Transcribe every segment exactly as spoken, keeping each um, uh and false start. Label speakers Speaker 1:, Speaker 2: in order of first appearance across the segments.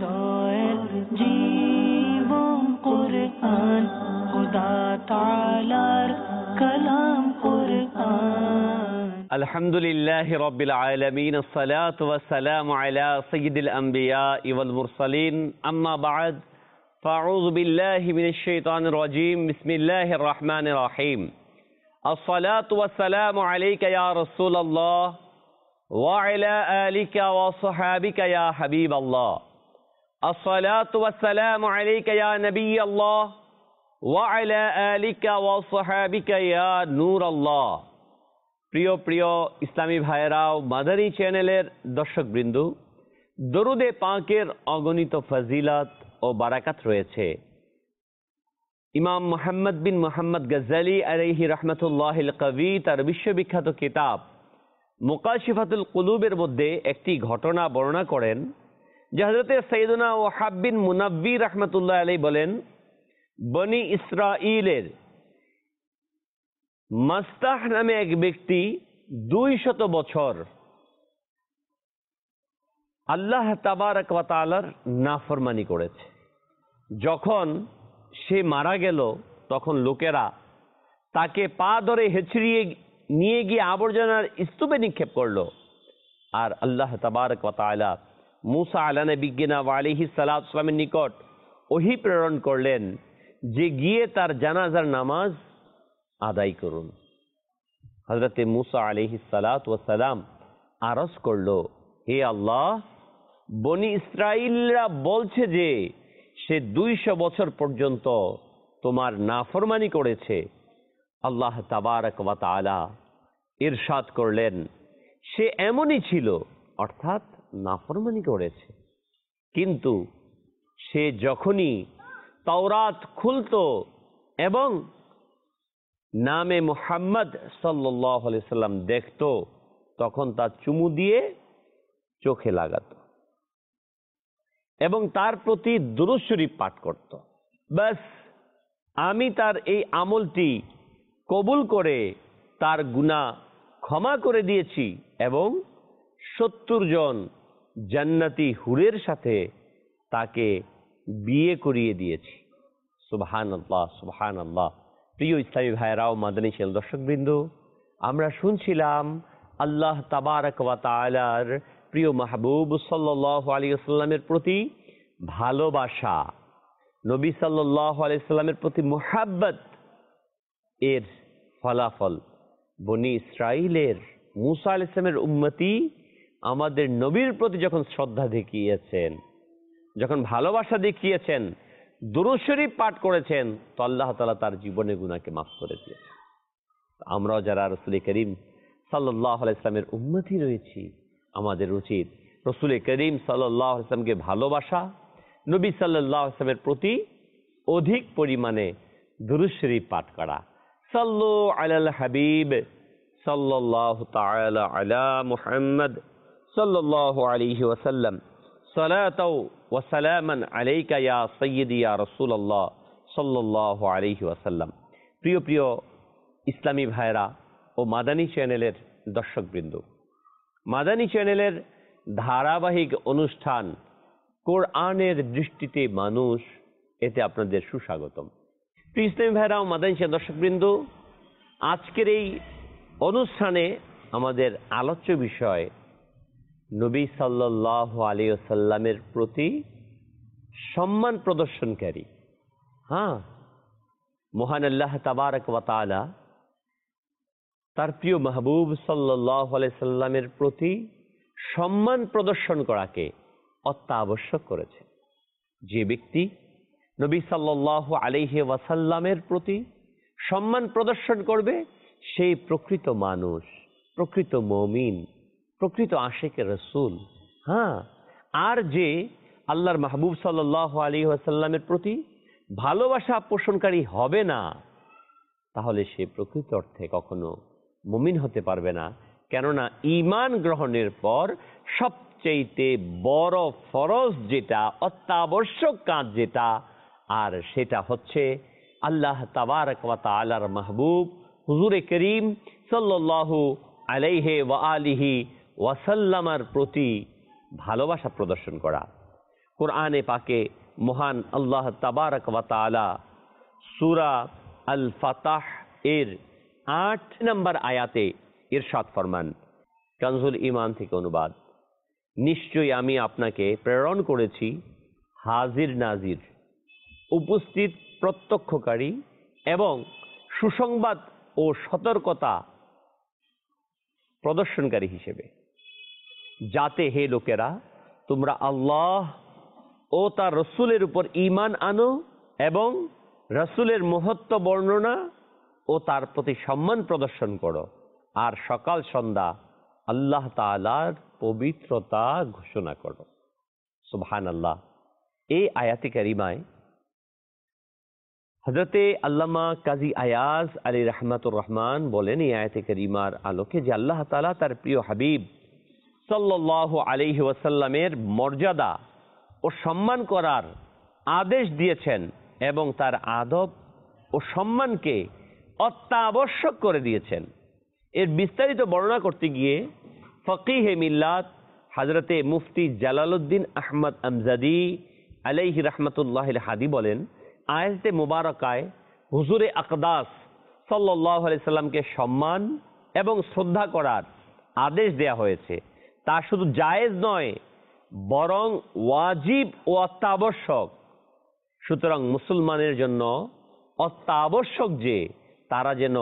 Speaker 1: হৃদয়ের জীবন কুরআন খুদা তাআলার কালাম কুরআন।
Speaker 2: আলহামদুলিল্লাহি রাব্বিল আলামিন, আসসালাতু ওয়াসসালামু আলা সাইয়্যিদিল আমবিয়া ওয়াল মুরসালিন, আম্মা বা'দ, ফাআউযু বিল্লাহি মিনাশ শাইতানির রাজীম, বিসমিল্লাহির রহমানির রহিম। আসসালাতু ওয়াসসালামু আলাইকা ইয়া রাসূলুল্লাহ ওয়া আলা আলিকা ওয়া সাহবিকা ইয়া হাবিবাল্লাহ। আসসালাতু ওয়াসসালামু আলাইকা ইয়া নবিয়াল্লাহ ওয়া আলা আলিকা ওয়া সাহবিকা ইয়া নূরাল্লাহ। প্রিয় প্রিয় ইসলামী ভাইয়েরাও, মাদানী চ্যানেলের দর্শকবৃন্দ, দরুদে পাকের অগণিত ফজিলত ও বারাকাত রয়েছে। ইমাম মুহাম্মদ বিন মুহাম্মদ গজ্জালী আলাইহি রাহমাতুল্লাহিল কবি তার বিশ্ববিখ্যাত কিতাব মুকাশিফাতুল কুলুবের মধ্যে একটি ঘটনা বর্ণনা করেন যে হযরতে সাইয়্যিদুনা ওয়াহাব বিন মুনাব্বি রাহমাতুল্লাহ আলাইহি বলেন, বনি ইসরাঈলের মাস্তাহ নামে এক ব্যক্তি দুই শত বছর আল্লাহ তাবারক ওয়া তাআলার নাফরমানি করেছে। যখন সে মারা গেল তখন লোকেরা তাকে পা ধরে হেঁচড়িয়ে নিয়ে গিয়ে আবর্জনার স্তূপে নিক্ষেপ করলো। আর আল্লাহ তাবারক ওয়া তাআলা মূসা আলাইহিস ওয়া আলাইহিস সালাতু ওয়াস সালামের নিকট ওহী প্রেরণ করলেন যে গিয়ে তার জানাজার নামাজ আদায় করুন। হযরতে মূসা আলাইহিস সালাতু ওয়াস সালাম আরজ করলো, হে আল্লাহ, বনি ইসরাঈলরা বলছে যে সে দুইশো বছর পর্যন্ত তোমার নাফরমানি করেছে। আল্লাহ তাবারক ওয়া তাআলা ইরশাদ করলেন, সে এমনই ছিল, অর্থাৎ নাফরমানি করেছে, কিন্তু সে যখনই তাওরাত খুলতো এবং নামে মুহাম্মদ সাল্লাল্লাহু আলাইহি সাল্লাম দেখতো তখন তা চুমু দিয়ে চোখে লাগাতো এবং তার প্রতি দুরূদ শরীফ পাঠ করত। ব্যাস, আমি তার এই আমলটি কবুল করে তার গুনাহ ক্ষমা করে দিয়েছি এবং সত্তর জন জান্নাতি হুরের সাথে তাকে বিয়ে করিয়ে দিয়েছি। সুবহানাল্লাহ, সুবহানাল্লাহ। প্রিয় ইসলামী ভাইয়েরাও, মাদানী চ্যানেল দর্শকবৃন্দ, আমরা শুনছিলাম আল্লাহ তাবারক ওয়া তাআলার প্রিয় মাহবুব সাল্লাল্লাহু আলাইহি ওয়াসাল্লামের প্রতি ভালোবাসা, নবী সাল্লাল্লাহু আলাইহি ওয়াসাল্লামের প্রতি মুহাব্বত এর ফলাফল। বনি ইসরাঈলের মূসা আলাইহিস সালামের উম্মতি আমাদের নবীর প্রতি যখন শ্রদ্ধা দেখিয়েছেন, যখন ভালোবাসা দেখিয়েছেন, দুরূদ শরীফ পাঠ করেছেন, তো আল্লাহ তাআলা তার জীবনের গুনাহকে মাফ করে দিয়েছেন। আমরাও যারা রাসূল করিম সাল্লাল্লাহু আলাইহি ওয়াসাল্লামের উম্মতি রয়েছি, আমাদের উচিত রাসূল করিম সাল্লাল্লাহু আলাইহি ওয়াসাল্লামকে ভালোবাসা, নবী সাল্লাল্লাহু আলাইহি ওয়াসাল্লামের প্রতি অধিক পরিমাণে দুরূদ শরীফ পাঠ করা। সাল্লু আলাল হাবিব সাল্লাল্লাহু তাআলা আলা মুহাম্মদ সাল্লাল্লাহু আলাইহি ওয়াসাল্লাম, সালাতাও ওয়া সালামান আলাইকা ইয়া সাইয়্যিদি ইয়া রাসূলুল্লাহ সাল্লাল্লাহু আলাইহি ওয়াসাল্লাম। প্রিয় প্রিয় ইসলামী ভাইরা ও মাদানী চ্যানেলের দর্শকবৃন্দ, মাদানী চ্যানেলের ধারাবাহিক অনুষ্ঠান কোরআনের দৃষ্টিতে মানুষ, এতে আপনাদের সুস্বাগতম। প্রিয় ইসলামী ভাইরা ও মাদানী চ্যানেল দর্শকবৃন্দ, আজকের এই অনুষ্ঠানে আমাদের আলোচ্য বিষয় নবী সাল্লাল্লাহু আলাইহি ওয়াসাল্লামের প্রতি সম্মান প্রদর্শনকারী। হ্যাঁ, মহান আল্লাহ তাবারক ওয়া তাআলা তার প্রিয় মাহবুব সাল্লাল্লাহু আলাইহি সাল্লামের প্রতি সম্মান প্রদর্শন করাকে অত্যাবশ্যক করেছে। যে ব্যক্তি নবী সাল্লাল্লাহু আলাইহি ওয়াসাল্লামের প্রতি সম্মান প্রদর্শন করবে, সেই প্রকৃত মানুষ, প্রকৃত মুমিন, প্রকৃত আশিকে রাসূল। হ্যাঁ, আর যে আল্লাহর মাহবুব সাল্লাল্লাহু আলাইহি ওয়াসাল্লামের প্রতি ভালোবাসা পোষণকারী হবে না, তাহলে সে প্রকৃত অর্থে কখনো মুমিন হতে পারবে না। কেননা ঈমান গ্রহণের পর সবচেয়ে বড় ফরজ যেটা, অত্যাবশ্যক কাজ যেটা, আর সেটা হচ্ছে আল্লাহ তাবারক ওয়া তাআলার মাহবুব হুজুরে করিম সাল্লাল্লাহু আলাইহি ওয়া আলিহি ওয়াসাল্লামের প্রতি ভালোবাসা প্রদর্শন করা। কোরআনে পাকে মহান আল্লাহ তাবারক ওয়া তাআলা সূরা আল ফাতাহ এর আট নম্বর আয়াতে ইরশাদ ফরমান, কানজুল ঈমান থেকে অনুবাদ, নিশ্চয়ই আমি আপনাকে প্রেরণ করেছি হাজির নাজির, উপস্থিত প্রত্যক্ষকারী এবং সুসংবাদ ও সতর্কতা প্রদর্শনকারী হিসেবে, যাতে হে লোকেরা তোমরা আল্লাহ ও তার রসুলের উপর ঈমান আনো এবং রসুলের মহত্ব বর্ণনা ও তার প্রতি সম্মান প্রদর্শন করো, আর সকাল সন্ধ্যা আল্লাহ তাআলার পবিত্রতা ঘোষণা করো। সুবহানাল্লাহ। এই আয়াতে কারিমায় হযরতে আল্লামা কাজী আয়াজ আলী রহমাতুর রহমান বলেন এই আয়াতে কারিমার আলোকে যে আল্লাহ তাআলা তার প্রিয় হাবিব সাল্লাল্লাহু আলাইহি ওয়াসাল্লামের মর্যাদা ও সম্মান করার আদেশ দিয়েছেন এবং তার আদব ও সম্মানকে অত্যাবশ্যক করে দিয়েছেন। এর বিস্তারিত বর্ণনা করতে গিয়ে ফকিহে মিল্লাত হযরতে মুফতি জালালউদ্দিন আহমদ আমজাদি আলাইহি রাহমাতুল্লাহিল হাদি বলেন, আয়াতে মুবারাকায় হুজুরে আকদাস সাল্লাল্লাহু আলাইহি সাল্লামকে সম্মান এবং শ্রদ্ধা করার আদেশ দেয়া হয়েছে। তা শুধু জায়েজ নয়, বরং ওয়াজিব ও অত্যাবশ্যক। সুতরাং মুসলমানের জন্য অত্যাবশ্যক যে তারা যেন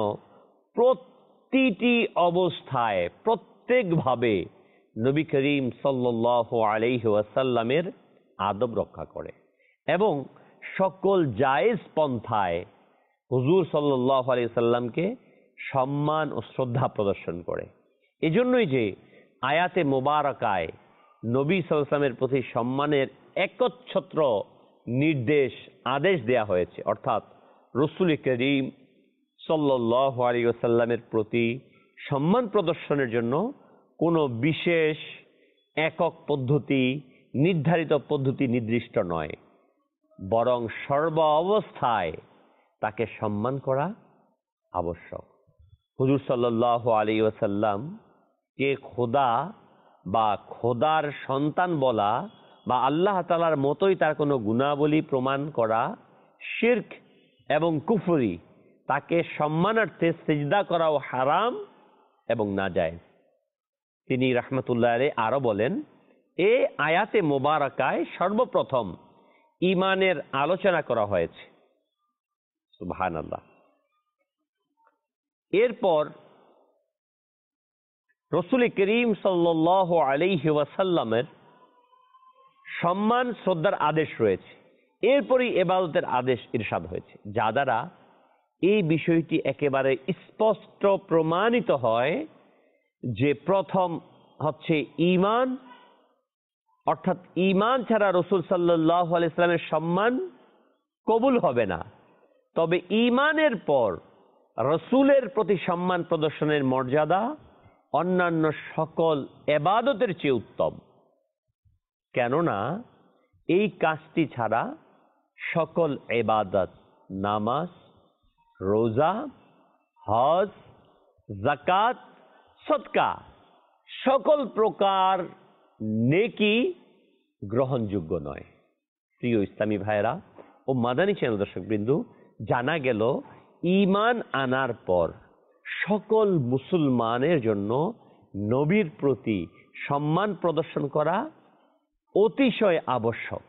Speaker 2: প্রতিটি অবস্থায় প্রত্যেকভাবে নবী করিম সাল্লাল্লাহু আলাইহি ওয়াসাল্লামের আদব রক্ষা করে এবং সকল জায়েজ পন্থায় হুজুর সাল্লাল্লাহু আলাইহি ওয়াসাল্লামকে সম্মান ও শ্রদ্ধা প্রদর্শন করে। এজন্যই যে আয়াতে মোবারকায় নবী সাল্লাল্লাহু আলাইহি ওয়াসাল্লামের প্রতি সম্মানের একচ্ছত্র নির্দেশ আদেশ দেয়া হয়েছে, অর্থাৎ রাসূল করিম সাল্লাল্লাহু আলাইহি ওয়াসাল্লামের প্রতি সম্মান প্রদর্শনের জন্য কোনো বিশেষ একক পদ্ধতি, নির্ধারিত পদ্ধতি নির্দিষ্ট নয়, বরং সর্ব অবস্থায় তাকে সম্মান করা আবশ্যক। হুজুর সাল্লাল্লাহু আলাইহি ওয়াসাল্লাম কে খোদা বা খোদার সন্তান বলা বা আল্লাহ তাআলার মতোই তার কোনো গুণাবলী প্রমাণ করা শিরক এবং কুফরি। তাকে সম্মানার্থে সিজদা করাও হারাম এবং নাজায়েজ। তিনি রাহমাতুল্লাহ আলাইহি আরো বলেন, এ আয়াতে মোবারকায় সর্বপ্রথম ঈমানের আলোচনা করা হয়েছে। সুবহানাল্লাহ। এরপর রাসূল করিম সাল্লাল্লাহু আলাইহি ওয়াসাল্লামের সম্মান শ্রদ্ধার আদেশ রয়েছে, এরপরই ইবাদতের আদেশ ইরশাদ হয়েছে, যা দ্বারা এই বিষয়টি একেবারে স্পষ্ট প্রমাণিত হয় যে প্রথম হচ্ছে ঈমান, অর্থাৎ ঈমান ছাড়া রাসূল সাল্লাল্লাহু আলাইহি ওয়াসাল্লামের সম্মান কবুল হবে না। তবে ঈমানের পর রাসূলের প্রতি সম্মান প্রদর্শনের মর্যাদা অন্যান্য সকল ইবাদতের চেয়ে উত্তম, কেননা এই কাজটি ছাড়া সকল ইবাদত, নামাজ, রোজা, হজ, যাকাত, সদকা, সকল প্রকার নেকি গ্রহণযোগ্য নয়। প্রিয় ইসলামী ভাইরা ও মাদানী চ্যানেল দর্শক বিন্দু, জানা গেল ঈমান আনার পর সকল মুসলমানের জন্য নবীর প্রতি সম্মান প্রদর্শন করা অতিশয় আবশ্যক।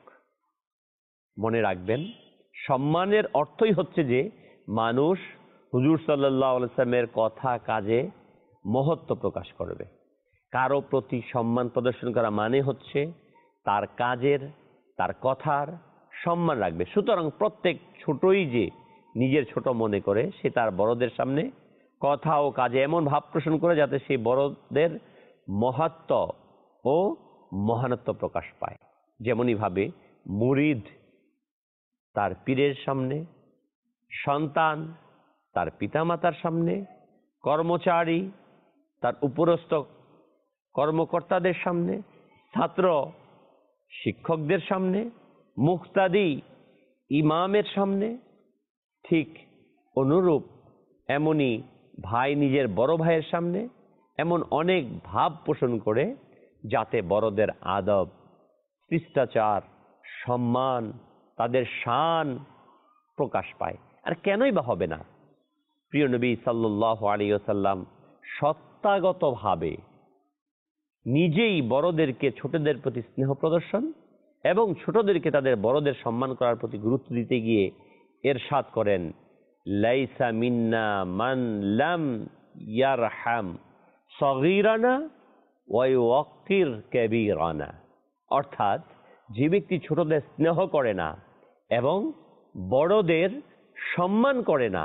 Speaker 2: মনে রাখবেন, সম্মানের অর্থই হচ্ছে যে মানুষ হুজুর সাল্লাল্লাহু আলাইহি ওয়াসাল্লামের কথা কাজে মহত্ব প্রকাশ করবে। কারো প্রতি সম্মান প্রদর্শন করা মানে হচ্ছে তার কাজের, তার কথার সম্মান রাখবে। সুতরাং প্রত্যেক ছোটই যে নিজের ছোট মনে করে, সে তার বড়দের সামনে কথা ও কাজে এমন ভাব পোষণ করে যাতে সেই বড়দের মহত্ব ও মহানত্ব প্রকাশ পায়। যেমনই ভাবে মুরিদ তার পীরের সামনে, সন্তান তার পিতামাতার সামনে, কর্মচারী তার উপরস্থ কর্মকর্তাদের সামনে, ছাত্র শিক্ষকদের সামনে, মুক্তাদি ইমামের সামনে, ঠিক অনুরূপ এমনই ভাই নিজের বড় ভাইয়ের সামনে এমন অনেক ভাব পোষণ করে যাতে বড়দের আদব, শিষ্টাচার সম্মান, তাদের শান প্রকাশ পায়। আর কেনই বা হবে না? প্রিয় নবী সাল্লাল্লাহু আলাইহি ওয়াসাল্লাম সত্তাগতভাবে নিজেই বড়দেরকে ছোটদের প্রতি স্নেহ প্রদর্শন এবং ছোটদেরকে তাদের বড়দের সম্মান করার প্রতি গুরুত্ব দিতে গিয়ে ইরশাদ করেন, লাইসা মিন্না মান লাম ইয়ারহাম সগীরানা ওয়া ইউওয়াক্কির কাবীরানা। অর্থাৎ যে ব্যক্তি ছোটদের স্নেহ করে না এবং বড়দের সম্মান করে না,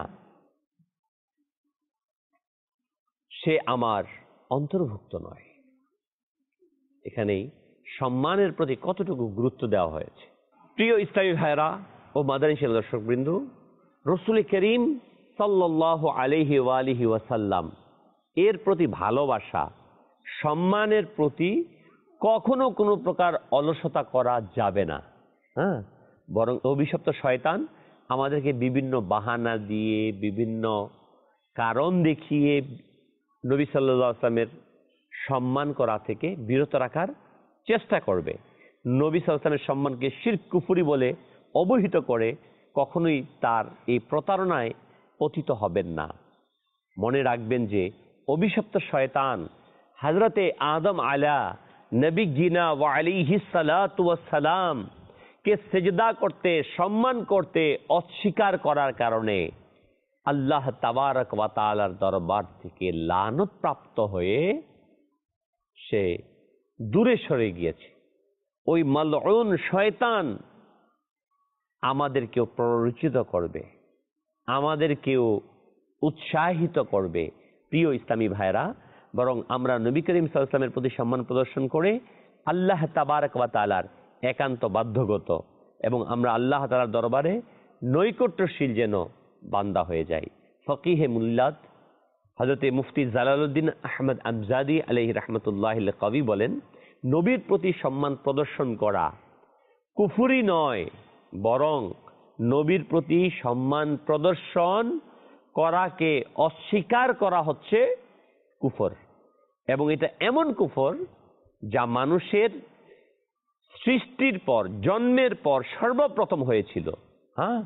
Speaker 2: সে আমার অন্তর্ভুক্ত নয়। এখানেই সম্মানের প্রতি কতটুকু গুরুত্ব দেওয়া হয়েছে। প্রিয় ইসলামী ভাইরা ও মাদানী দর্শক বৃন্দ, রাসূল করিম সাল্লাল্লাহু আলাইহি ওয়া আলিহি ওয়াসাল্লাম এর প্রতি ভালোবাসা, সম্মানের প্রতি কখনো কোনো প্রকার অলসতা করা যাবে না। হ্যাঁ, বরং অভিশপ্ত শয়তান আমাদেরকে বিভিন্ন বাহানা দিয়ে, বিভিন্ন কারণ দেখিয়ে নবী সাল্লাল্লাহু আলাইহি ওয়াসাল্লামের সম্মান করা থেকে বিরত রাখার চেষ্টা করবে। নবী সাল্লাল্লাহু আলাইহি ওয়াসাল্লামের সম্মানকে শিরক কুফরি বলে অবহিত করে কখনোই তার এই প্রতারণায় পতিত হবেন না। মনে রাখবেন যে অভিশপ্ত শয়তান হযরতে আদম আলা নবী জিনা ওয়া আলাইহিস সালাতু ওয়াস সালাম কে সিজদা করতে, সম্মান করতে অস্বীকার করার কারণে আল্লাহ তাবারক ওয়া তাআলার দরবার থেকে লানত প্রাপ্ত হয়ে সে দূরে সরে গিয়েছে। ওই মালউন শয়তান আমাদেরকেও প্ররোচিত করবে, আমাদেরকেও উৎসাহিত করবে। প্রিয় ইসলামী ভাইরা, বরং আমরা নবী করিম সাল্লাল্লাহু আলাইহি ওয়াসাল্লামের প্রতি সম্মান প্রদর্শন করে আল্লাহ তাবারক ওয়া তাআলার একান্ত বাধ্যগত এবং আমরা আল্লাহ তাআলার দরবারে নৈকট্যশীল যেন বান্দা হয়ে যাই। ফকিহে মুল্লাদ হযরতে মুফতি জালালউদ্দিন আহমদ আমজাদি আলাইহি রাহমাতুল্লাহিল কবি বলেন, নবীর প্রতি সম্মান প্রদর্শন করা কুফরি নয়, বরং নবীর প্রতি সম্মান প্রদর্শন করাকে অস্বীকার করা হচ্ছে কুফর। এবং এটা এমন কুফর যা মানুষের সৃষ্টির পর, জন্মের পর সর্বপ্রথম হয়েছিল। হ্যাঁ,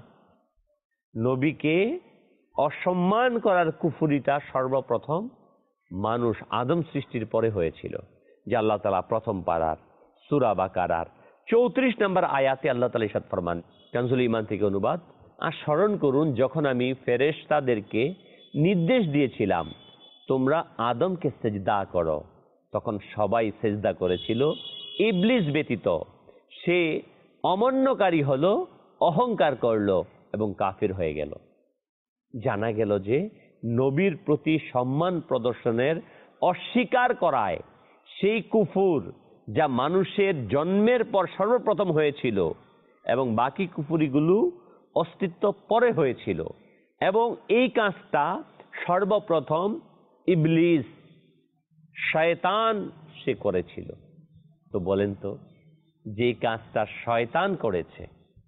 Speaker 2: নবীকে অসম্মান করার কুফরিটা সর্বপ্রথম মানুষ আদম সৃষ্টির পরে হয়েছিল। যে আল্লাহ তাআলা প্রথম পারার সূরা বাকারার চৌত্রিশ নম্বর আয়াতে আল্লাহ তাআলা ইরশাদ ফরমান, কানজুল ঈমান থেকে অনুবাদ, আর স্মরণ করুন যখন আমি ফেরেশতাদেরকে নির্দেশ দিয়েছিলাম তোমরা আদমকে সিজদা করো, তখন সবাই সিজদা করেছিল ইবলিস ব্যতীত। সে অমান্যকারী হলো, অহংকার করলো এবং কাফির হয়ে গেল। জানা গেল যে নবীর প্রতি সম্মান প্রদর্শনের অস্বীকার করায় সেই কুফর যা মানুষের জন্মের পর সর্বপ্রথম হয়েছিল এবং বাকি কুফরিগুলো অস্তিত্ব পরে হয়েছিল, এবং এই কাজটা সর্বপ্রথম ইবলিস শয়তান সে করেছিল। তো বলেন তো, যে কাজটা শয়তান করেছে,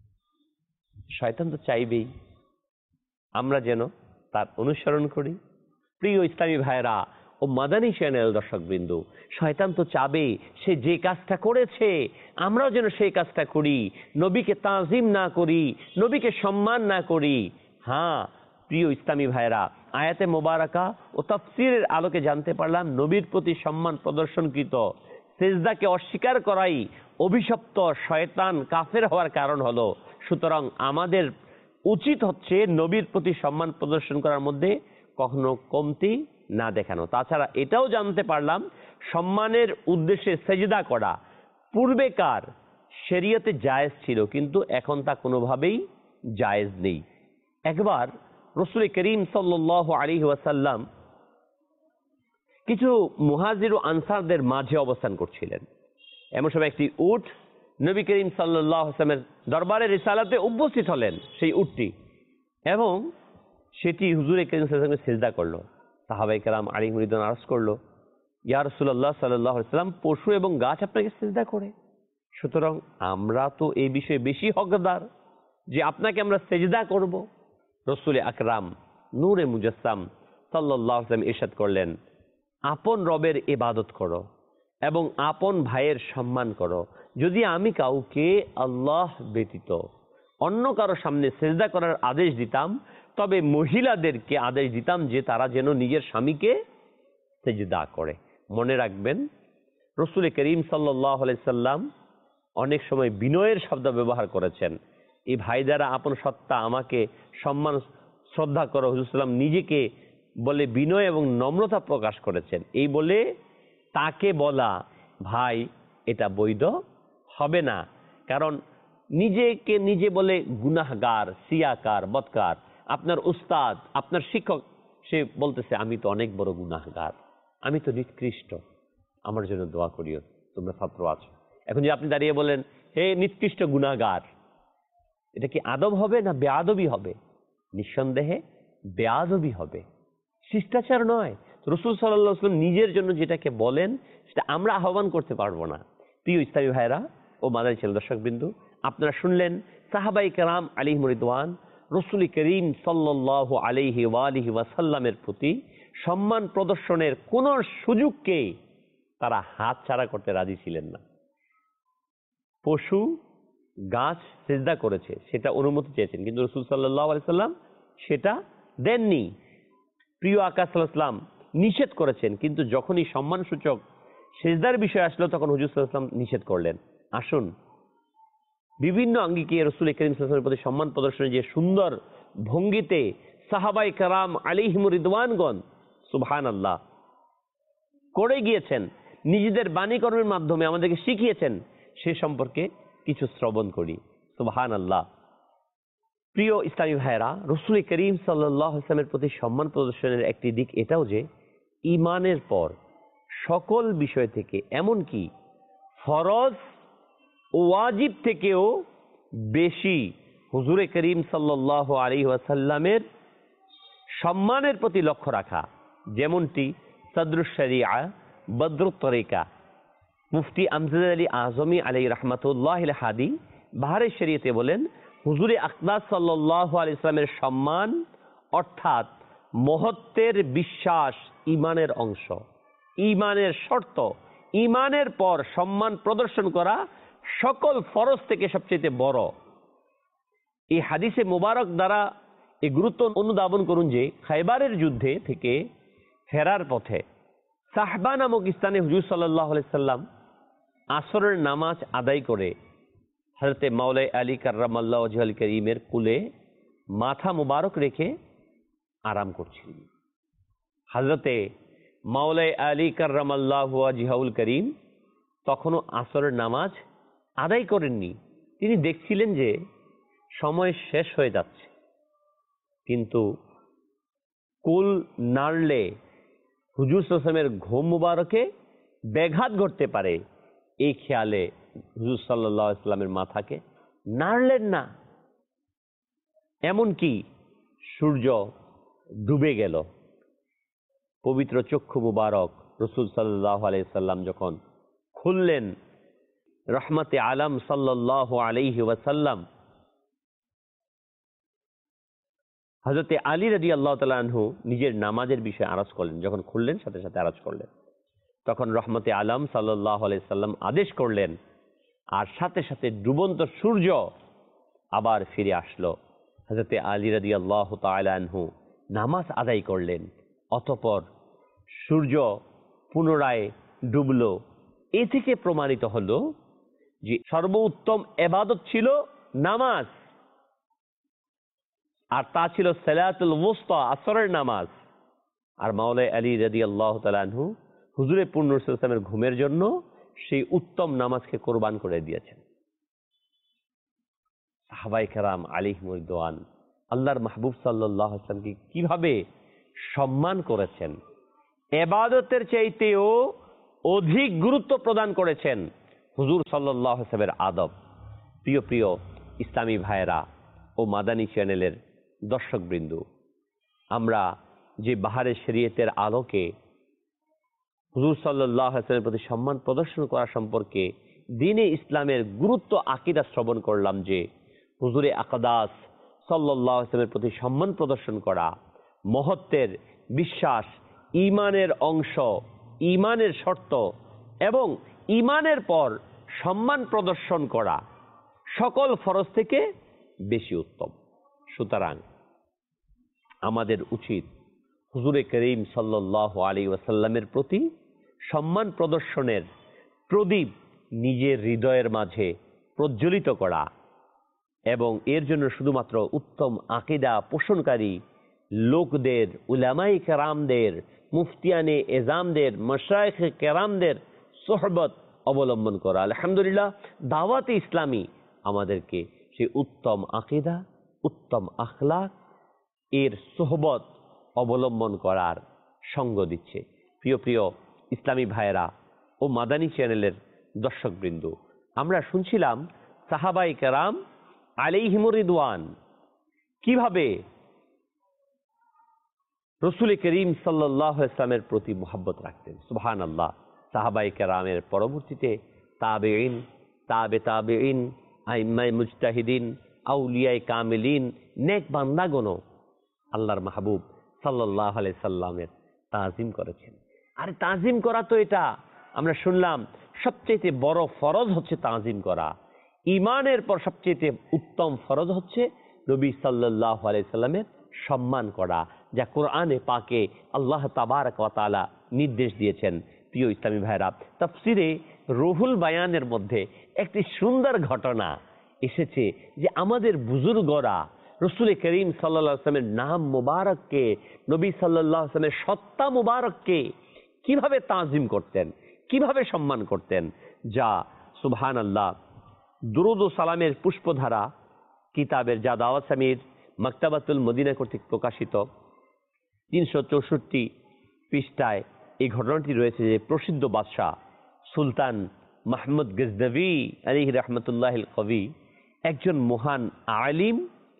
Speaker 2: শয়তান তো চাইবেই আমরা যেন তার অনুসরণ করি। প্রিয় ইসলামী ভাইরা ও মাদানী চ্যানেল দর্শকবৃন্দ, শয়তান তো চাবে সে যে কাজটা করেছে আমরাও যেন সেই কাজটা করি, নবীকে তাজিম না করি, নবীকে সম্মান না করি। হ্যাঁ প্রিয় ইসলামী ভাইরা, আয়াতে মোবারকা ও তাফসীরের আলোকে জানতে পারলাম নবীর প্রতি সম্মান প্রদর্শনকৃত সিজদাকে অস্বীকার করাই অভিশপ্ত শয়তান কাফের হওয়ার কারণ হলো। সুতরাং আমাদের উচিত হচ্ছে নবীর প্রতি সম্মান প্রদর্শন করার মধ্যে কখনো কমতি না দেখানো। তাছাড়া এটাও জানতে পারলাম সম্মানের উদ্দেশ্যে সেজদা করা পূর্বেকার শরীয়তে জায়েজ ছিল, কিন্তু এখন তা কোনোভাবেই জায়েজ নেই। একবার রাসূল করিম সাল্লাল্লাহু আলাইহি ওয়াসাল্লাম কিছু মুহাজির ও আনসারদের মাঝে অবস্থান করছিলেন। এমন সময় একটি উট নবী করিম সাল্লাল্লাহু আলাইহি ওয়াসাল্লামের দরবারে রিসালাতে উপস্থিত হলেন, সেই উটটি, এবং সেটি হুজুর করিম সাল্লাল্লাহু আলাইহি ওয়াসাল্লামকে সিজদা করলো। সাহাবায়ে কেরাম আলিম রিদওয়ান আরজ করলো, ইয়া রাসূলুল্লাহ সাল্লাল্লাহু আলাইহি ওয়াসাল্লাম, পশু এবং গাছ আপনাকে সিজদা করে, সুতরাং আমরা তো এই বিষয়ে বেশি হকদার যে আপনাকে আমরা সিজদা করব। রাসূল আকরাম নূরে মুজাসসাম সাল্লাল্লাহু আলাইহি ওয়াসাল্লাম ইরশাদ করলেন, আপন রবের ইবাদত করো এবং আপন ভাইয়ের সম্মান করো। যদি আমি কাউকে আল্লাহ ব্যতীত অন্য কারো সামনে সেজদা করার আদেশ দিতাম, তবে মহিলাদেরকে আদেশ দিতাম যে তারা যেন নিজের স্বামীকে সেজদা করে। মনে রাখবেন, রসুল করিম সাল্লাল্লাহু আলাইহি সাল্লাম অনেক সময় বিনয়ের শব্দ ব্যবহার করেছেন। এই ভাই দ্বারা আপন সত্তা আমাকে সম্মান শ্রদ্ধা করো। হুজুর সাল্লাম নিজেকে বলে বিনয় এবং নম্রতা প্রকাশ করেছেন। এই বলে তাকে বলা ভাই, এটা বৈধ হবে না। কারণ নিজেকে নিজে বলে গুনাহগার, সিয়াকার, বদকার, আপনার উস্তাদ, আপনার শিক্ষক, সে বলতেছে আমি তো অনেক বড় গুনাহগার, আমি তো নিকৃষ্ট, আমার জন্য দোয়া করিও, তোমরা ছাত্র আছো। এখন যে আপনি দাঁড়িয়ে বলেন হে নিকৃষ্ট গুনাহগার, এটা কি আদব হবে না বেআদবি হবে? নিঃসন্দেহে বেআদবি হবে, শিষ্টাচার নয়। রাসূল সাল্লাল্লাহু আলাইহি ওয়াসাল্লাম নিজের জন্য যেটাকে বলেন সেটা আমরা আহ্বান করতে পারবো না। প্রিয় ইসলামী ভাইরা ও মাদানী চ্যানেল দর্শকবৃন্দু, আপনারা শুনলেন সাহাবায়ে কেরাম আলাইহিম রিদওয়ান রাসূল করিম সাল্লাল্লাহু আলাইহি ওয়া আলিহি ওয়াসাল্লামের প্রতি সম্মান প্রদর্শনের কোন সুযোগকে তারা হাতছাড়া করতে রাজি ছিলেন না। পশু, গাছ সিজদা করেছে, সেটা অনুমতি চেয়েছেন, কিন্তু রাসূল সাল্লাল্লাহু আলাইহি সাল্লাম সেটা দেননি। প্রিয় আকা সাল্লাল্লাহু আলাইহি সাল্লাম নিষেধ করেছেন, কিন্তু যখনই সম্মানসূচক সিজদার বিষয় আসলো তখন হুজুর সাল্লাল্লাহু আলাইহি সাল্লাম নিষেধ করলেন। আসুন, বিভিন্ন আঙ্গিকে রাসূল করিম সাল্লাল্লাহু আলাইহি ওয়াসাল্লামের প্রতি সম্মান প্রদর্শনের যে সুন্দর ভঙ্গিতে সাহাবায়ে কেরাম আলাইহিম রিদওয়ানগণ সুবহানাল্লাহ করে গিয়েছেন, নিজেদের বাণী কর্মের মাধ্যমে আমাদেরকে শিখিয়েছেন, সে সম্পর্কে কিছু শ্রবণ করি। সুবহানাল্লাহ। প্রিয় ইসলামী ভাইয়েরা, রাসূল করিম সাল্লাল্লাহু আলাইহি ওয়াসাল্লামের প্রতি সম্মান প্রদর্শনের একটি দিক এটাও যে ঈমানের পর সকল বিষয় থেকে, এমনকি ফরজ ও ওয়াজিব থেকেও বেশি হুজুরে করিম সাল্লাল্লাহু আলাইহি ওয়াসাল্লামের সম্মানের প্রতি লক্ষ্য রাখা। যেমনটি সদরুশ শরিয়া বদরুত তরিকা মুফতি আমজাদ আলী আজমি আলাইহি রাহমাতুল্লাহিল হাদি বাহারে শরীয়তে বলেন, হুজুরে আকদাস সাল্লাল্লাহু আলাইহি ওয়াসাল্লামের সম্মান অর্থাৎ মহত্বের বিশ্বাস ঈমানের অংশ, ঈমানের শর্ত। ঈমানের পর সম্মান প্রদর্শন করা সকল ফরজ থেকে সবচেয়ে বড়। এই হাদিসে মোবারক দ্বারা এই গুরুত্ব অনুধাবন করুন যে খায়বারের যুদ্ধে থেকে ফেরার পথে সাহবা নামক স্থানে হুজুর সাল্লাল্লাহু আলাইহি সাল্লাম আসরের নামাজ আদায় করে হযরতে মাওলাই আলী কাররামাল্লাহু ওয়াজহুল কারীমের কুলে মাথা মুবারক রেখে আরাম করছিলেন। হযরতে মাওলাই আলী কাররামাল্লাহু ওয়াজহুল কারীম তখনও আসরের নামাজ আদায় করেননি। তিনি দেখছিলেন যে সময় শেষ হয়ে যাচ্ছে, কিন্তু কুল নাড়লে হুজুর সাল্লাল্লাহু আলাইহি ওয়াসাল্লামের ঘুম মুবারকে ব্যাঘাত ঘটতে পারে, এই খেয়ালে হুজুর সাল্লাল্লাহু আলাইহি ওয়াসাল্লামের মাথাকে নাড়লেন না। এমনকি সূর্য ডুবে গেল, পবিত্র চক্ষু মুবারক রাসূল সাল্লাল্লাহু আলাইহি ওয়াসাল্লাম যখন খুললেন, রহমতে আলম সাল্লাল্লাহু আলাইহি ওয়াসাল্লাম হযরতে আলী রাদিয়াল্লাহু তাআলা আনহু নিজের নামাজের বিষয়ে আরজ করলেন। যখন খুললেন সাথে সাথে আরজ করলেন, তখন রহমতে আলম সাল্লাল্লাহু আলাইহি সাল্লাম আদেশ করলেন, আর সাথে সাথে ডুবন্ত সূর্য আবার ফিরে আসলো। হযরতে আলী রাদিয়াল্লাহু তাআলা আনহু নামাজ আদায় করলেন, অতঃপর সূর্য পুনরায় ডুবলো। এ থেকে প্রমাণিত হলো যে সর্বোত্তম ইবাদত ছিল নামাজ, আর তা ছিল সালাতুল মুস্তা, আসরের নামাজ। আর মাওলাই আলী রাদিয়াল্লাহু তাআলা আনহু হুজুরে পূর্ণ সাল্লাল্লাহু আলাইহি ওয়াসাল্লামের ঘুমের জন্য সেই উত্তম নামাজকে কোরবান করে দিয়েছেন। সাহাবায়ে কেরাম আলাইহিম রিদওয়ান আল্লাহর মাহবুব সাল্লাল্লাহু আলাইহি ওয়াসাল্লামকে কিভাবে সম্মান করেছেন, ইবাদতের চাইতেও অধিক গুরুত্ব প্রদান করেছেন হুজুর সাল্লাল্লাহু আলাইহি ওয়াসাল্লামের আদব। প্রিয় প্রিয় ইসলামী ভাইয়েরা ও মাদানী চ্যানেলের দর্শকবৃন্দ, আমরা যে বাহারে শরীয়তের আলোকে হুজুর সাল্লাল্লাহু আলাইহি ওয়াসাল্লামের প্রতি সম্মান প্রদর্শন করা সম্পর্কে দ্বীনে ইসলামের গুরুত্ব আকীদা শ্রবণ করলাম যে হুজুরে আকদাস সাল্লাল্লাহু আলাইহি ওয়াসাল্লামের প্রতি সম্মান প্রদর্শন করা মহত্বের বিশ্বাস, ঈমানের অংশ, ঈমানের শর্ত এবং ঈমানের পর সম্মান প্রদর্শন করা সকল ফরজ থেকে বেশি উত্তম। সুতরাং আমাদের উচিত হুজুরে করিম সাল্লাল্লাহু আলাইহি ওয়াসাল্লামের প্রতি সম্মান প্রদর্শনের প্রদীপ নিজের হৃদয়ের মাঝে প্রজ্বলিত করা এবং এর জন্য শুধুমাত্র উত্তম আকীদা পোষণকারী লোকদের, উলামায়ে কেরামদের, মুফতিয়ানে এজামদের, মাশায়েখে কেরামদের সোহবত অবলম্বন করা। আলহামদুলিল্লাহ, দাওয়াতে ইসলামী আমাদেরকে সেই উত্তম আকীদা, উত্তম আখলাক এর সোহবত অবলম্বন করার সঙ্গ দিচ্ছে। প্রিয় প্রিয় ইসলামী ভাইয়েরা ও মাদানী চ্যানেলের দর্শকবৃন্দ, আমরা শুনছিলাম সাহাবায়ে কেরাম আলাইহিমুর রিদওয়ান কিভাবে রাসূল করিম সাল্লাল্লাহু আলাইহি ওয়াসাল্লামের প্রতি মুহাব্বত রাখতেন। সুবহানাল্লাহ। সাহাবায়ে কেরামের পরবর্তীতে তাবেঈন, তাবে তাবেঈন, আইম্মায়ে মুজতাহিদিন, আউলিয়ায়ে কামিলিন, নেক বান্দাগণও আল্লাহর মাহবুব সাল্লাল্লাহু আলাইহি সাল্লামের তাজিম করেছেন। আর তাজিম করা তো এটা আমরা শুনলাম সবচেয়ে বড় ফরজ হচ্ছে তাজিম করা। ঈমানের পর সবচেয়ে উত্তম ফরজ হচ্ছে নবী সাল্লাল্লাহু আলাইহি সাল্লামের সম্মান করা, যা কোরআনে পাকে আল্লাহ তাবারক ওয়া তাআলা নির্দেশ দিয়েছেন। প্রিয় ইসলামী ভাইরা, তাফসিরে রুহুল বায়ানের মধ্যে একটি সুন্দর ঘটনা এসেছে যে আমাদের বুজুর্গরা রাসূল করিম সাল্লাল্লাহু আলাইহি ওয়াসাল্লামের নাম মুবারককে, নবী সাল্লাল্লাহু আলাইহি ওয়াসাল্লামের সত্তা মুবারককে কিভাবে তাজিম করতেন, কিভাবে সম্মান করতেন, যা সুবহানাল্লাহ দুরূদ ও সালামের পুষ্পধারা কিতাবের, যা দাওয়াত সামির মাকতাবাতুল মদিনা কর্তৃক প্রকাশিত তিনশো চৌষট্টি পৃষ্ঠায় এই ঘটনাটি রয়েছে যে প্রসিদ্ধ বাদশাহ সুলতান মাহমুদ গজনভী আলাইহি রাহমাতুল্লাহিল কবি একজন মহান আলিম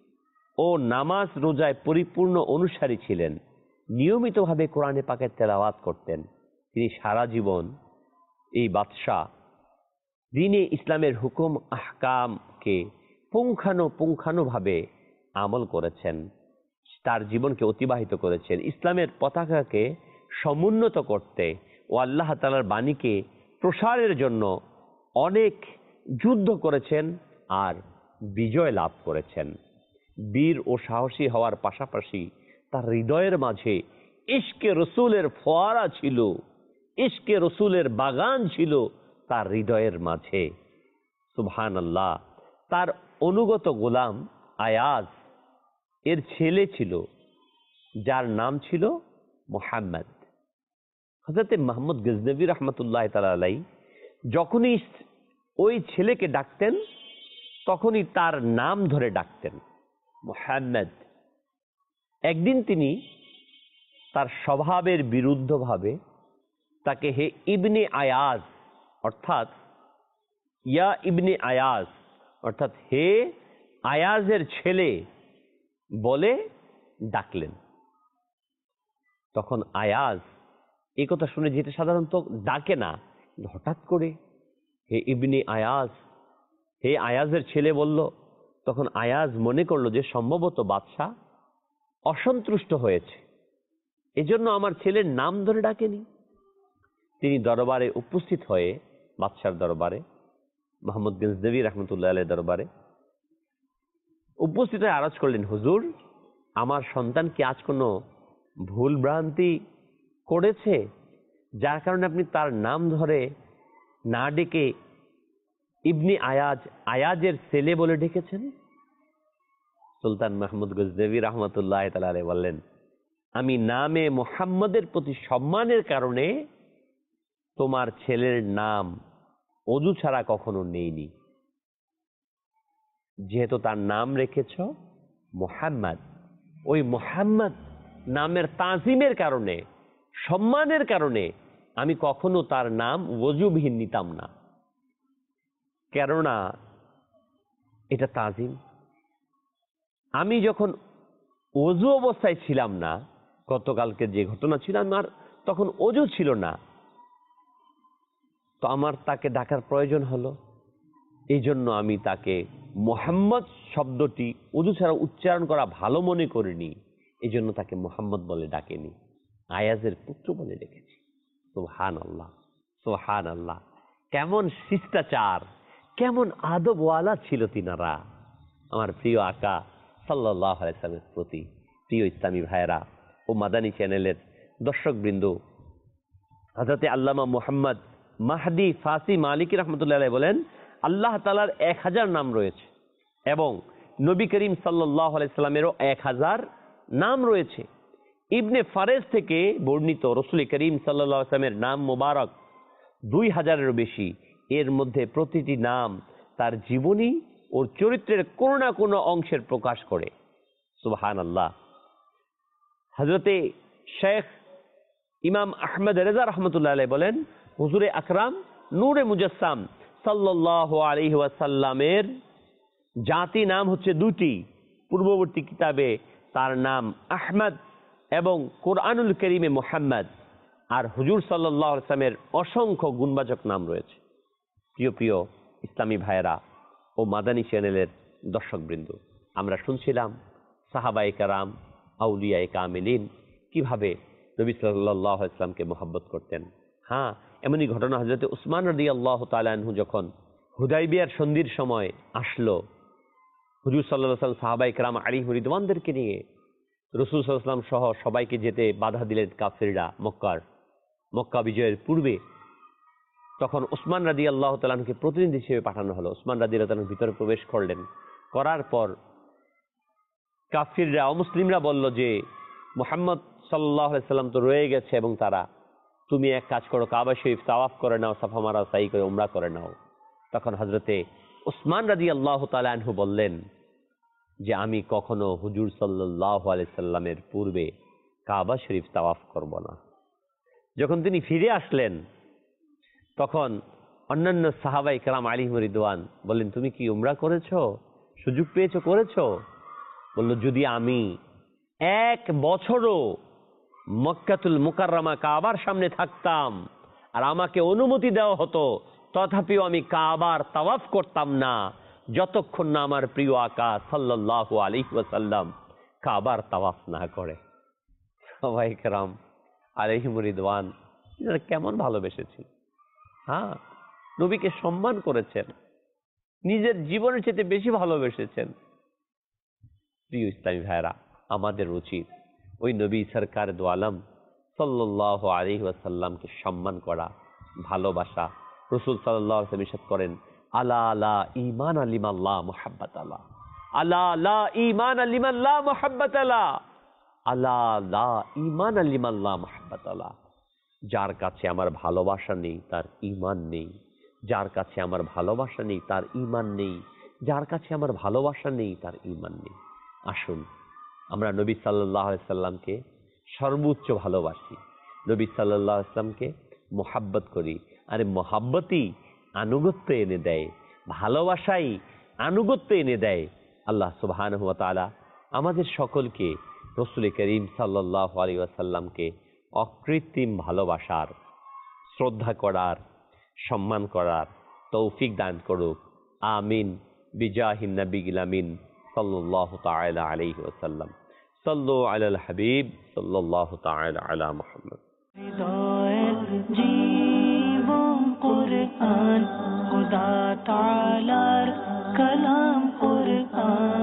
Speaker 2: ও নামাজ রোজায় পরিপূর্ণ অনুসারী ছিলেন। নিয়মিতভাবে কোরআনে পাকের তেলাওয়াত করতেন। তিনি সারা জীবন এই বাদশাহ দ্বীনে ইসলামের হুকুম আহকামকে পুঙ্খানুপুঙ্খানুভাবে আমল করেছেন, তার জীবনকে অতিবাহিত করেছেন ইসলামের পতাকাকে সমুন্নত করতে ও আল্লাহ তাআলার বাণীকে প্রসারের জন্য অনেক যুদ্ধ করেছেন আর বিজয় লাভ করেছেন। বীর ও সাহসী হওয়ার পাশাপাশি তার হৃদয়ের মাঝে ইশকে রসুলের ফোয়ারা ছিল, ইশকে রসুলের বাগান ছিল তার হৃদয়ের মাঝে। সুবহানাল্লাহ। তার অনুগত গোলাম আয়াজ এর ছেলে ছিল যার নাম ছিল মুহাম্মদ। হযরত মাহমুদ গজনভী রাহমাতুল্লাহি তাআলা আলাইহি যখনই ওই ছেলেকে ডাকতেন তখনই তার নাম ধরে ডাকতেন, মুহাম্মদ। একদিন তিনি তার স্বভাবের বিরুদ্ধভাবে তাকে হে ইবনে আয়াজ অর্থাৎ ইয়া ইবনে আয়াজ অর্থাৎ হে আয়াজের ছেলে বলে ডাকলেন। তখন আয়াজ এই কথা শুনে, যেটা সাধারণত ডাকে না, হঠাৎ করে হে ইবনে আয়াজ, হে আয়াজের ছেলে বলল, তখন আয়াজ মনে করলো যে সম্ভবত বাদশাহ অসন্তুষ্ট হয়েছে, এজন্য আমার ছেলের নাম ধরে ডাকেনি। তিনি দরবারে উপস্থিত হয়ে, বাদশার দরবারে, মাহমুদ গজনভী রাহমাতুল্লাহি আলাইহি দরবারে উপস্থিত হয়ে আরজ করলেন, হুজুর, আমার সন্তান কি আজ কোনো ভুল ভ্রান্তি করেছে যার কারণে আপনি তার নাম ধরে না ডেকে ইবনে আয়াজ, আয়াজের ছেলে বলে ডেকেছেন? সুলতান মাহমুদ গজনভী রাহমাতুল্লাহি তাআলা আলাইহি বললেন, আমি নামে মুহাম্মদের প্রতি সম্মানের কারণে তোমার ছেলের নাম অজু ছাড়া কখনো নেইনি। যেহেতু তার নাম রেখেছ মুহাম্মদ, ওই মুহাম্মদ নামের তাজিমের কারণে, সম্মানের কারণে আমি কখনো তার নাম ওযুবিহীন নিতাম না, কেননা এটা তাজিম। আমি যখন ওযু অবস্থায় ছিলাম না, গতকালকে যে ঘটনা ছিল, আমার তখন ওযু ছিল না, তো আমার তাকে ডাকার প্রয়োজন হলো, এই জন্য আমি তাকে মুহাম্মদ শব্দটি ওযু ছাড়া উচ্চারণ করা ভালো মনে করিনি, এই জন্য তাকে মুহাম্মদ বলে ডাকেনি, আয়াজের পুত্র বলে ডেকেছি। সুবহানাল্লাহ। সুবহানাল্লাহ, কেমন শিষ্টাচার, কেমন আদবওয়ালা ছিল তিনারা আমার প্রিয় আকা সাল্লাল্লাহু আলাইহি ওয়াসাল্লামের প্রতি। প্রিয় ইসলামী ভাইয়েরা ও মাদানী চ্যানেলের দর্শকবৃন্দ, হযরতে আল্লামা মুহাম্মদ মাহদি ফাসি মালিকি রহমতুল্লাহ আলাইহি বলেন, আল্লাহ তাআলার এক হাজার নাম রয়েছে এবং নবী করিম সাল্লাল্লাহু আলাইহি সাল্লামেরও এক হাজার নাম রয়েছে। ইবনে ফারেজ থেকে বর্ণিত রাসূল করিম সাল্লাল্লাহু আলাইহি সাল্লামের নাম মোবারক দুই হাজারেরও বেশি। এর মধ্যে প্রতিটি নাম তার জীবনী ও চরিত্রের কোনো না কোনো অংশের প্রকাশ করে। সুবহানাল্লাহ। হযরতে শেখ ইমাম আহমদ রেজা রহমতুল্লাহ আলাইহি বলেন, হুজুরে আকরাম নূরে মুজাসসাম সাল্লাল্লাহু আলাইহি ওয়াসাল্লামের জাতি নাম হচ্ছে দুটি। পূর্ববর্তী কিতাবে তার নাম আহমদ এবং কোরআনুল কারীমে মুহাম্মদ, আর হুজুর সাল্লাল্লাহু আলাইহি ওয়াসাল্লামের অসংখ্য গুণবাচক নাম রয়েছে। প্রিয় প্রিয় ইসলামী ভাইয়েরা ও মাদানী চ্যানেলের দর্শকবৃন্দ, আমরা শুনছিলাম সাহাবায়ে কেরাম, আউলিয়ায়ে কামিলিন কিভাবে নবী সাল্লাল্লাহু আলাইহি ওয়াসাল্লামকে মহব্বত করতেন। হ্যাঁ, এমনই ঘটনা হযরত উসমান রাদিয়াল্লাহু তাআলা আনহু যখন হুদাইবিয়ার সন্ধির সময় আসলো, হুজুর সাল্লাল্লাহু আলাইহি ওয়াসাল্লাম সাহাবায়ে কেরাম আলাইহিম রিদওয়ানদেরকে নিয়ে রাসূল সাল্লাল্লাহু আলাইহি ওয়াসাল্লাম সহ সবাইকে যেতে বাধা দিলেন কাফিররা মক্কার মক্কা বিজয়ের পূর্বে। তখন উসমান রাদিয়াল্লাহু তাআলা আনহুকে প্রতিনিধি হিসেবে পাঠানো হলো। উসমান রাদিয়াল্লাহু তাআলা ভিতরে প্রবেশ করলেন। করার পর কাফিররা অমুসলিমরা বলল যে মুহাম্মদ সাল্লাল্লাহু আলাইহি ওয়াসাল্লাম তো রয়ে গেছে এবং তারা, তুমি এক কাজ করো, কাবা শরীফ তাওয়াফ করে নাও, সাফা মারা সাই করে উমরা করে নাও। তখন হযরতে উসমান রাদিয়াল্লাহু তাআলা আনহু বললেন যে আমি কখনো হুজুর সাল্লাল্লাহু আলাইহি সাল্লামের পূর্বে কাবা শরীফ তাওয়াফ করব না। যখন তিনি ফিরে আসলেন তখন অন্যান্য সাহাবায়ে কেরাম আলাইহিম রিদওয়ান বললেন, তুমি কি উমরা করেছো, সুযোগ পেয়েছো, করেছো? বলল, যদি আমি এক বছরও মক্কাতুল মুকাররমা কাবার সামনে থাকতাম আর আমাকে অনুমতি দেওয়া হতো, তথাপিও আমি কাবার তাওয়াফ করতাম না যতক্ষণ না আমার প্রিয় আকা সাল্লাল্লাহু আলাইহি ওয়াসাল্লাম কাবার তাওয়াফ না করে। সাহাবায়ে কেরাম আলাইহিম রিদওয়ান এরা কেমন ভালোবেসেছেন। হ্যাঁ, নবীকে সম্মান করেছেন, নিজের জীবনের চেয়ে বেশি ভালোবেসেছেন। প্রিয় ইসলামী ভাইরা, আমাদের উচিত ওই নবী সরকার দু আলম সাল্লাল্লাহু আলাইহি ওয়াসাল্লামকে সম্মান করা, ভালোবাসা। রাসূল সাল্লাল্লাহু আলাইহি ওয়াসাল্লাম ইরশাদ করেন, আলা লা ঈমান লিমান লা মুহাব্বাত আলা, আলা লা ঈমান লিমান লা মুহাব্বাত আলা, আলা লা ঈমান লিমান লা মুহাব্বাত আলা। যার কাছে আমার ভালোবাসা নেই তার ঈমান নেই, যার কাছে আমার ভালোবাসা নেই তার ঈমান নেই, যার কাছে আমার ভালোবাসা নেই তার ঈমান নেই। আসুন আমরা নবী সাল্লাল্লাহু আলাইহি সাল্লামকে সর্বোচ্চ ভালোবাসি, নবী সাল্লাল্লাহু আলাইহি সাল্লামকে মোহাব্বত করি। আরে মোহাব্বতই আনুগত্য এনে দেয়, ভালোবাসাই আনুগত্য এনে দেয়। আল্লাহ সুবহানাহু ওয়া তাআলা আমাদের সকলকে রাসূল করিম সাল্লাল্লাহু আলাইহি ওয়াসাল্লামকে অকৃত্রিম ভালোবাসার, শ্রদ্ধা করার, সম্মান করার তৌফিক দান করুক। আমিন বিজাহিন নবিয়িল আমিন সাল্লাল্লাহু তাআলা আলাইহি ওয়াসাল্লাম। সাল্লু আলাল হাবিব সাল্লাল্লাহু তাআলা আলা মুহাম্মদ।
Speaker 1: হৃদয়ের জীবন কুরআন, খোদা তাআলার কালাম কুরআন।